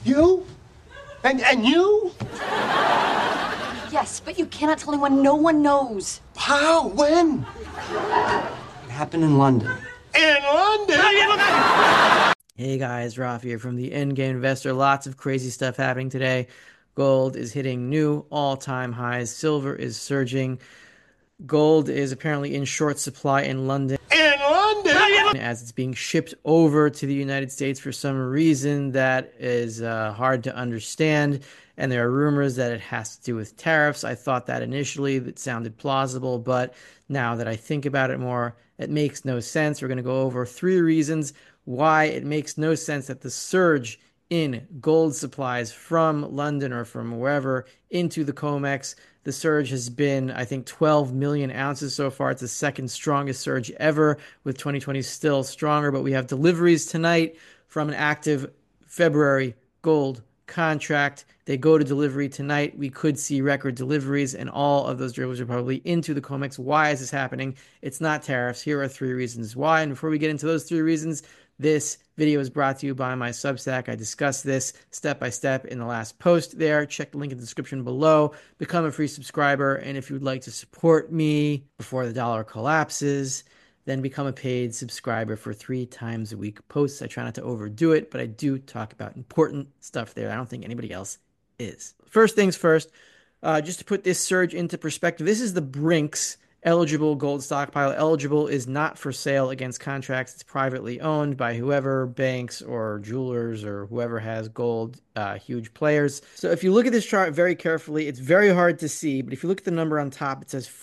You? And you? Yes, but you cannot tell anyone. No one knows. How? When? It happened in London. In London? Hey guys, Ralph here from the Endgame Investor. Lots of crazy stuff happening today. Gold is hitting new all-time highs. Silver is surging. Gold is apparently in short supply in London. In London? As it's being shipped over to the United States for some reason that is hard to understand. And there are rumors that it has to do with tariffs. I thought that initially that sounded plausible, but now that I think about it more, it makes no sense. We're going to go over 3 reasons why it makes no sense that the surge in gold supplies from London or from wherever into the COMEX, the surge has been, I think, 12 million ounces so far. It's the second strongest surge ever, with 2020 still stronger. But we have deliveries tonight from an active February gold contract. They go to delivery tonight. We could see record deliveries, and all of those deliveries are probably into the COMEX. Why is this happening? It's not tariffs. Here are 3 reasons why. And before we get into those 3 reasons, this video is brought to you by my Substack. I discussed this step by step in the last post there. Check the link in the description below. Become a free subscriber. And if you would like to support me before the dollar collapses, then become a paid subscriber for 3 times a week posts. I try not to overdo it, but I do talk about important stuff there. I don't think anybody else is. First things first, just to put this surge into perspective, this is the Brinks eligible gold stockpile. Eligible is not for sale against contracts. It's privately owned by whoever, banks or jewelers or whoever has gold, huge players. So if you look at this chart very carefully, it's very hard to see, but if you look at the number on top, it says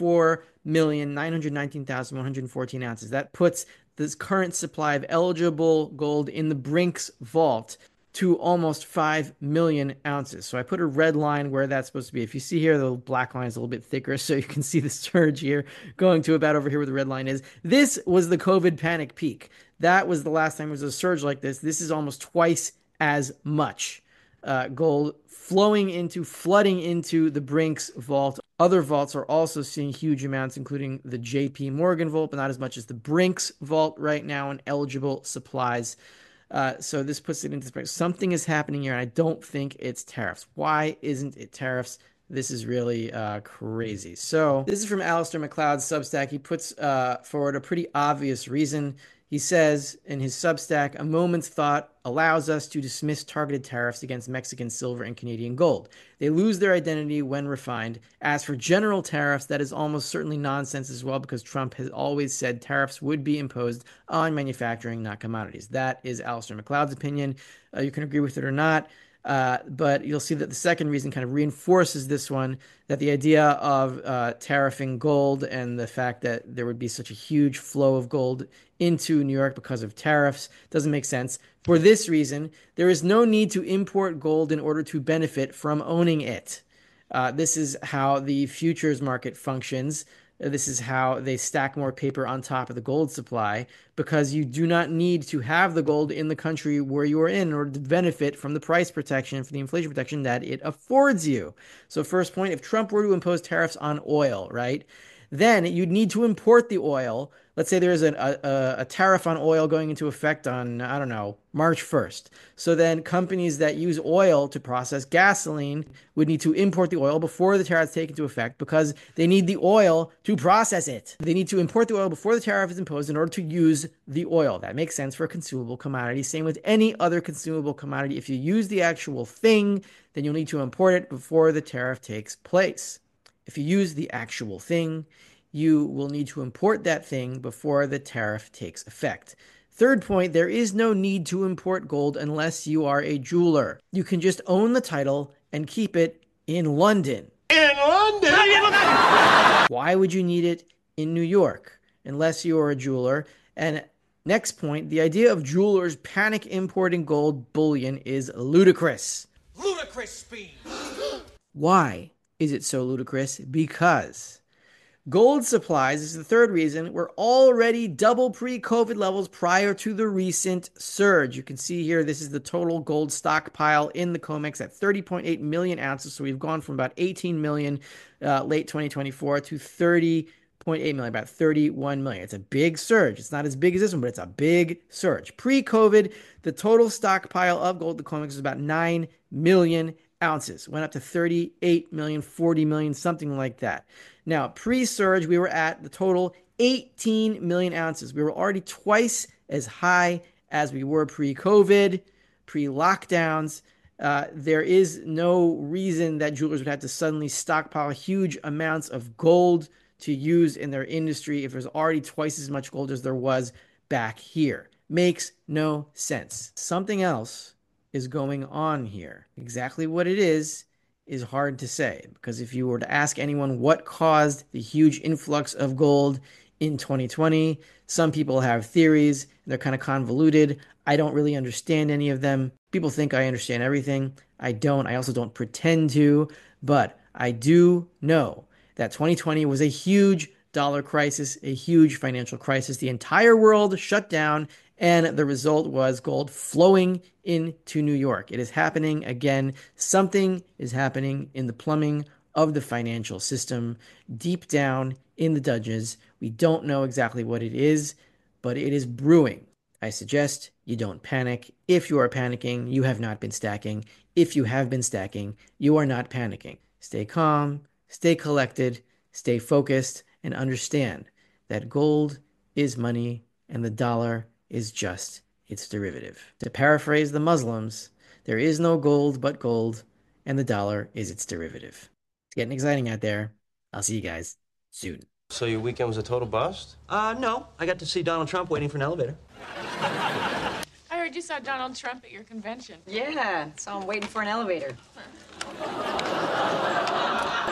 4,919,114 ounces. That puts this current supply of eligible gold in the Brinks vault to almost 5 million ounces. So I put a red line where that's supposed to be. If you see here, the black line is a little bit thicker, so you can see the surge here going to about over here where the red line is. This was the COVID panic peak. That was the last time there was a surge like this. This is almost twice as much gold flooding into the Brinks vault. Other vaults are also seeing huge amounts, including the JP Morgan vault, but not as much as the Brinks vault right now in eligible supplies. So this puts it into perspective. Something is happening here, and I don't think it's tariffs. Why isn't it tariffs? This is really crazy. So this is from Alistair McLeod's Substack. He puts forward a pretty obvious reason. He says in his Substack, a moment's thought allows us to dismiss targeted tariffs against Mexican silver and Canadian gold. They lose their identity when refined. As for general tariffs, that is almost certainly nonsense as well, because Trump has always said tariffs would be imposed on manufacturing, not commodities. That is Alistair McLeod's opinion. You can agree with it or not. But you'll see that the second reason kind of reinforces this one, that the idea of tariffing gold and the fact that there would be such a huge flow of gold into New York because of tariffs doesn't make sense. For this reason, there is no need to import gold in order to benefit from owning it. This is how the futures market functions. This is how they stack more paper on top of the gold supply, because you do not need to have the gold in the country where you are in order to benefit from the price protection, for the inflation protection that it affords you. So first point, if Trump were to impose tariffs on oil, right, then you'd need to import the oil. Let's say there's a tariff on oil going into effect on, I don't know, March 1st. So then companies that use oil to process gasoline would need to import the oil before the tariff is taken into effect, because they need the oil to process it. They need to import the oil before the tariff is imposed in order to use the oil. That makes sense for a consumable commodity. Same with any other consumable commodity. If you use the actual thing, then you'll need to import it before the tariff takes place. If you use the actual thing, you will need to import that thing before the tariff takes effect. Third point, there is no need to import gold unless you are a jeweler. You can just own the title and keep it in London. In London? Why would you need it in New York unless you are a jeweler? And next point, the idea of jewelers panic importing gold bullion is ludicrous. Ludicrous speed. Why is it so ludicrous? Because gold supplies, this is the third reason, were already double pre-COVID levels prior to the recent surge. You can see here, this is the total gold stockpile in the COMEX at 30.8 million ounces. So we've gone from about 18 million late 2024 to 30 0.8 million, about 31 million. It's a big surge. It's not as big as this one, but it's a big surge. Pre-COVID, the total stockpile of gold at the COMEX was about 9 million ounces. Went up to 38 million, 40 million, something like that. Now, pre-surge, we were at the total 18 million ounces. We were already twice as high as we were pre-COVID, pre-lockdowns. There is no reason that jewelers would have to suddenly stockpile huge amounts of gold to use in their industry if there's already twice as much gold as there was back here. Makes no sense. Something else is going on here. Exactly what it is hard to say, because if you were to ask anyone what caused the huge influx of gold in 2020, some people have theories. They're kind of convoluted. I don't really understand any of them. People think I understand everything. I don't. I also don't pretend to, but I do know that 2020 was a huge dollar crisis, a huge financial crisis. The entire world shut down, and the result was gold flowing into New York. It is happening again. Something is happening in the plumbing of the financial system, deep down in the dungeons. We don't know exactly what it is, but it is brewing. I suggest you don't panic. If you are panicking, you have not been stacking. If you have been stacking, you are not panicking. Stay calm, stay collected, stay focused, and understand that gold is money and the dollar is just its derivative. To paraphrase the Muslims, there is no gold but gold, and the dollar is its derivative. It's getting exciting out there. I'll see you guys soon. So your weekend was a total bust? No. I got to see Donald Trump waiting for an elevator. I heard you saw Donald Trump at your convention. Yeah, so I'm waiting for an elevator.